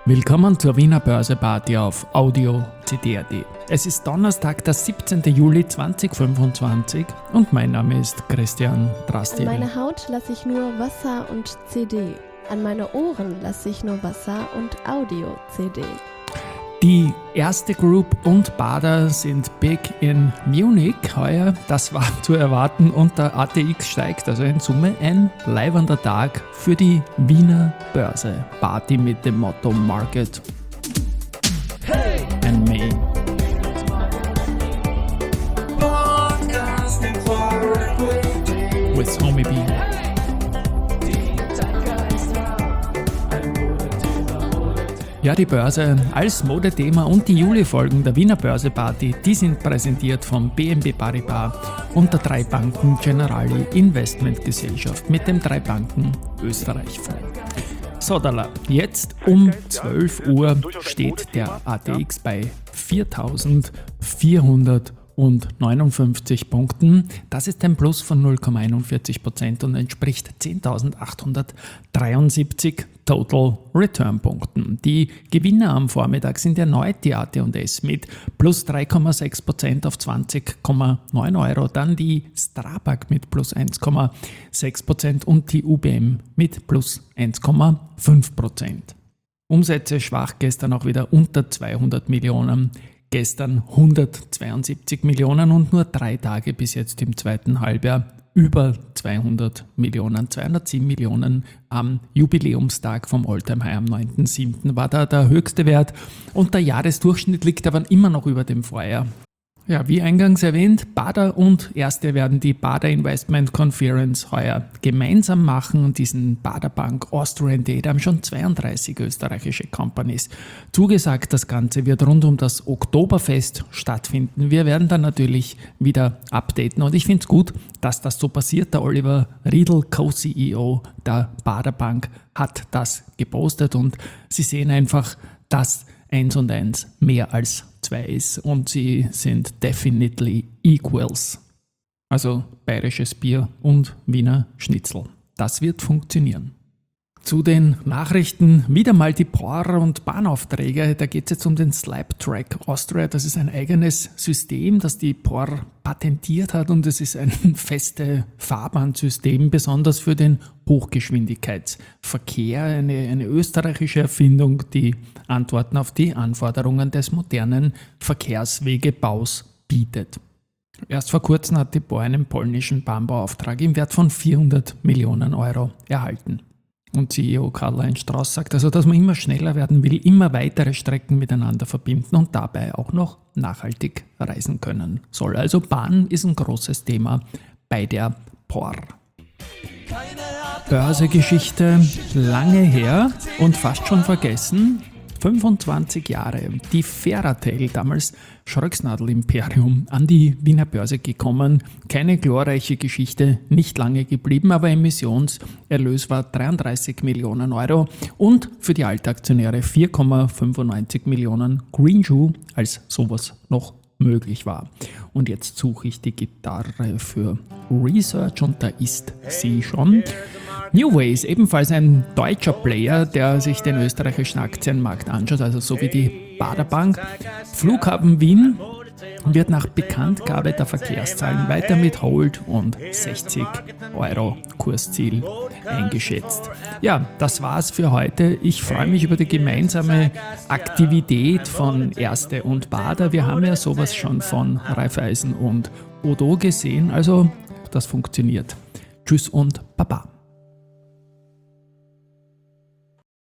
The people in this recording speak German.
Willkommen zur Wiener Börse-Party auf Audio CD.at. Es ist Donnerstag, der 17. Juli 2025 und mein Name ist Christian Drastil. An meine Haut lasse ich nur Wasser und CD. An meine Ohren lasse ich nur Wasser und Audio-CD. Die erste Group und Bader sind big in Munich heuer. Das war zu erwarten und der ATX steigt. Also in Summe ein leibender Tag für die Wiener Börse. Party mit dem Motto Market and Me. With Homie B. Ja, die Börse als Modethema und die Juli-Folgen der Wiener Börse-Party, die sind präsentiert von BNP Paribas und der 3 Banken Generali Investmentgesellschaft mit dem 3 Banken Österreich-Fonds. Sodala, jetzt um 12 Uhr steht der ATX bei 4.459 Punkten. Das ist ein Plus von 0,41% und entspricht 10.873 Total Return Punkten. Die Gewinner am Vormittag sind erneut die AT&S mit plus 3,6% auf 20,9 Euro, dann die Strabag mit plus 1,6% und die UBM mit plus 1,5%. Umsätze schwach, gestern auch wieder unter 200 Millionen. Gestern 172 Millionen und nur 3 Tage bis jetzt im zweiten Halbjahr über 200 Millionen, 207 Millionen am Jubiläumstag vom All-Time-High am 9.7. war da der höchste Wert und der Jahresdurchschnitt liegt aber immer noch über dem Vorjahr. Ja, wie eingangs erwähnt, Bader und Erste werden die Bader Investment Conference heuer gemeinsam machen und diesen Bader Bank Austrian Day, da haben schon 32 österreichische Companies zugesagt. Das Ganze wird rund um das Oktoberfest stattfinden. Wir werden dann natürlich wieder updaten und ich finde es gut, dass das so passiert. Der Oliver Riedl, Co-CEO der Bader Bank, hat das gepostet und Sie sehen einfach, dass 1 und 1 mehr als 2 ist und sie sind definitely equals. Also bayerisches Bier und Wiener Schnitzel. Das wird funktionieren. Zu den Nachrichten wieder mal die POR und Bahnaufträge. Da geht es jetzt um den Slab-Track Austria. Das ist ein eigenes System, das die POR patentiert hat und es ist ein festes Fahrbahnsystem, besonders für den Hochgeschwindigkeitsverkehr. Eine österreichische Erfindung, die Antworten auf die Anforderungen des modernen Verkehrswegebaus bietet. Erst vor kurzem hat die POR einen polnischen Bahnbauauftrag im Wert von 400 Millionen Euro erhalten. Und CEO Karl-Heinz Strauß sagt also, dass man immer schneller werden will, immer weitere Strecken miteinander verbinden und dabei auch noch nachhaltig reisen können soll. Also Bahn ist ein großes Thema bei der POR. Börsegeschichte lange her und fast schon vergessen. 25 Jahre. Die Ferratel, damals Schröcksnadel-Imperium, an die Wiener Börse gekommen. Keine glorreiche Geschichte, nicht lange geblieben, aber Emissionserlös war 33 Millionen Euro und für die Altaktionäre 4,95 Millionen Greenshoe, als sowas noch möglich war. Und jetzt suche ich die Gitarre für Research und da ist sie schon. New Ways, ebenfalls ein deutscher Player, der sich den österreichischen Aktienmarkt anschaut, also so wie die Bader Bank. Flughafen Wien wird nach Bekanntgabe der Verkehrszahlen weiter mit Hold und 60 Euro Kursziel eingeschätzt. Ja, das war's für heute. Ich freue mich über die gemeinsame Aktivität von Erste und Bader. Wir haben ja sowas schon von Raiffeisen und Odo gesehen, also das funktioniert. Tschüss und Baba.